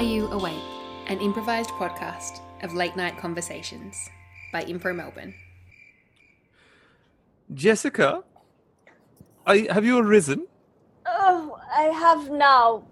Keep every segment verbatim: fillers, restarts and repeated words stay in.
Are You Awake? An improvised podcast of late night conversations by Impro Melbourne. Jessica, are, have you arisen? Oh, I have now.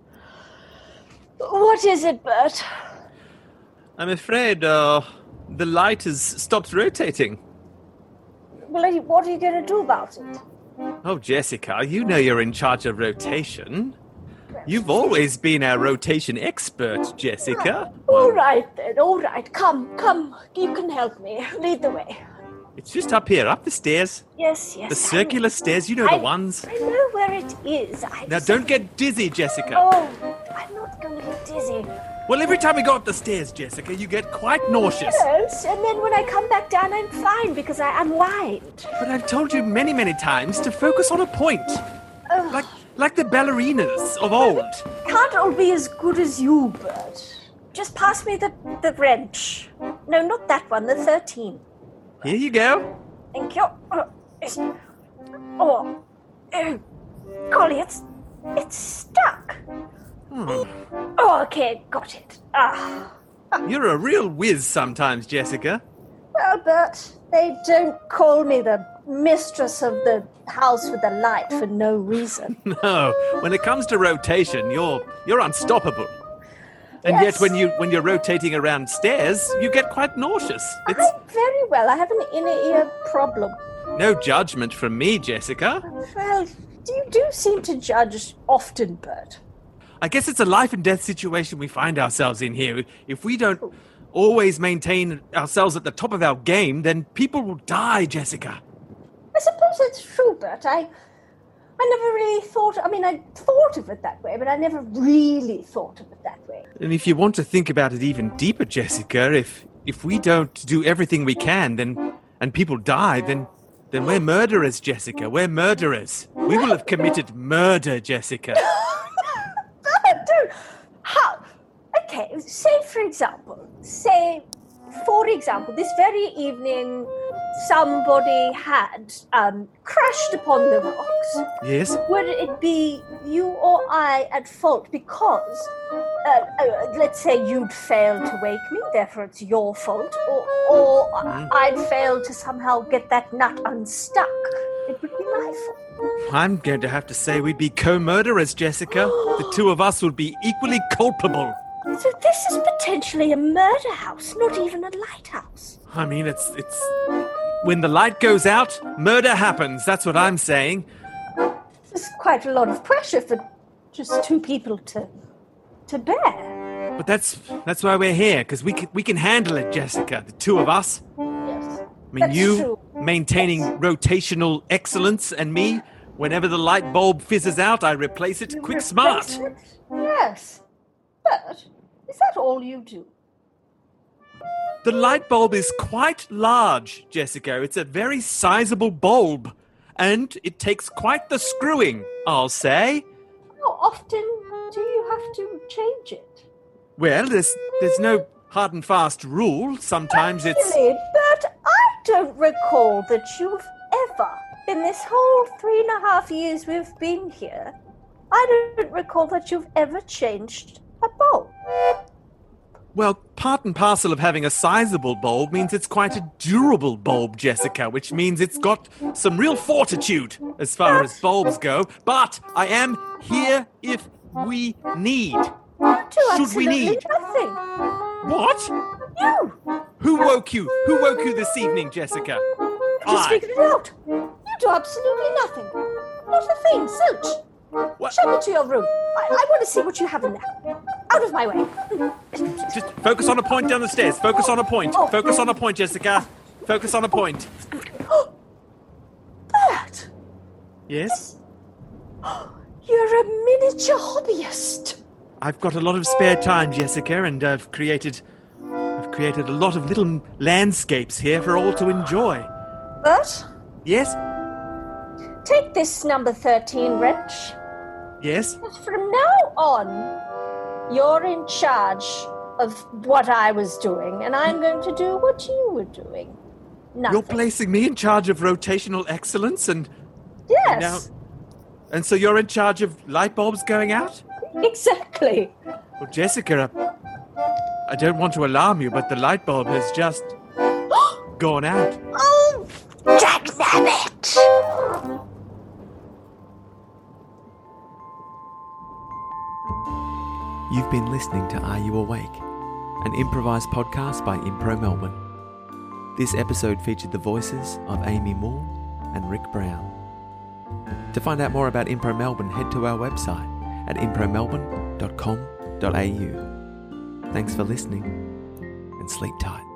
What is it, Bert? I'm afraid uh, the light has stopped rotating. Well, what are you going to do about it? Oh, Jessica, you know you're in charge of rotation. You've always been our rotation expert, Jessica. All right, then. All right. Come, come. You can help me. Lead the way. It's just up here, up the stairs. Yes, yes. The circular I, stairs, you know I, the ones. I know where it is. I Now, just, don't get dizzy, Jessica. Oh, I'm not going to get dizzy. Well, every time we go up the stairs, Jessica, you get quite nauseous. Yes, and then when I come back down, I'm fine because I unwind. But I've told you many, many times to focus on a point. Oh. Like, like the ballerinas of old. Can't all be as good as you, Bert. Just pass me the, the wrench. No, not that one, the thirteen. Here you go. Thank you. Oh, it's- oh, oh, golly, it's, it's stuck. Hmm. Oh, okay, got it. Ah. You're a real whiz sometimes, Jessica. Well, Bert, they don't call me the mistress of the house with the light for no reason. No, when it comes to rotation, you're you're unstoppable. And Yes. yet when you when you're rotating around stairs, you get quite nauseous. It's I'm very well. I have an inner ear problem. no judgment from me, Jessica. Well, you do seem to judge often, Bert. I guess it's a life and death situation we find ourselves in here. If we don't always maintain ourselves at the top of our game, then people will die, Jessica. I suppose that's true, Bert. I, I never really thought, I mean, I thought of it that way, but I never really thought of it that way. And if you want to think about it even deeper, Jessica, if if we don't do everything we can, then and people die, then then we're murderers, Jessica. We're murderers. We will have committed murder, Jessica. Bert, don't. How? Okay, say for example, say, for example, this very evening somebody had um, crashed upon the rocks. Yes? Would it be you or I at fault because, uh, uh, let's say you'd failed to wake me, therefore it's your fault, or, or Mm. I'd failed to somehow get that nut unstuck? It would be my fault. I'm going to have to say we'd be co-murderers, Jessica. The two of us would be equally culpable. So this is potentially a murder house, not even a lighthouse. I mean, it's it's when the light goes out, murder happens. That's what I'm saying. This is quite a lot of pressure for just two people to to bear. But that's that's why we're here, because we can, we can handle it, Jessica. The two of us. Yes. I mean, That's you true. maintaining rotational excellence, and me, whenever the light bulb fizzes out, I replace it quick smart. Replace it? Yes. But is that all you do? The light bulb is quite large, Jessica. It's a very sizable bulb, and it takes quite the screwing, I'll say. How often do you have to change it? Well, there's there's no hard and fast rule. Sometimes it's... Really, but I don't recall that you've ever, in this whole three and a half years we've been here, I don't recall that you've ever changed a bulb. Well, part and parcel of having a sizable bulb means it's quite a durable bulb, Jessica, which means it's got some real fortitude as far as bulbs go. But I am here if we need. To Should we absolutely need? nothing. What? You Who woke you? Who woke you this evening, Jessica? just I. figured it out. You do absolutely nothing. Not a thing, Silch. What? Show me to your room. I, I want to see what you have in there. Out of my way. Just focus on a point down the stairs. Focus on a point. Oh. Focus on a point, Jessica. Focus on a point. Bert, Yes? you're a miniature hobbyist. I've got a lot of spare time, Jessica, and I've created I've created a lot of little landscapes here for all to enjoy. Bert, Yes? take this number thirteen wrench. Yes? From now on, you're in charge of what I was doing, and I'm going to do what you were doing. Nothing. You're placing me in charge of rotational excellence, and Yes, now, and so you're in charge of light bulbs going out? exactly. Well, Jessica, I don't want to alarm you, but the light bulb has just gone out. Oh, dagnabbit! You've been listening to Are You Awake? An improvised podcast by Impro Melbourne. This episode featured the voices of Amy Moore and Rick Brown. To find out more about Impro Melbourne, head to our website at impro melbourne dot com dot a u. Thanks for listening and sleep tight.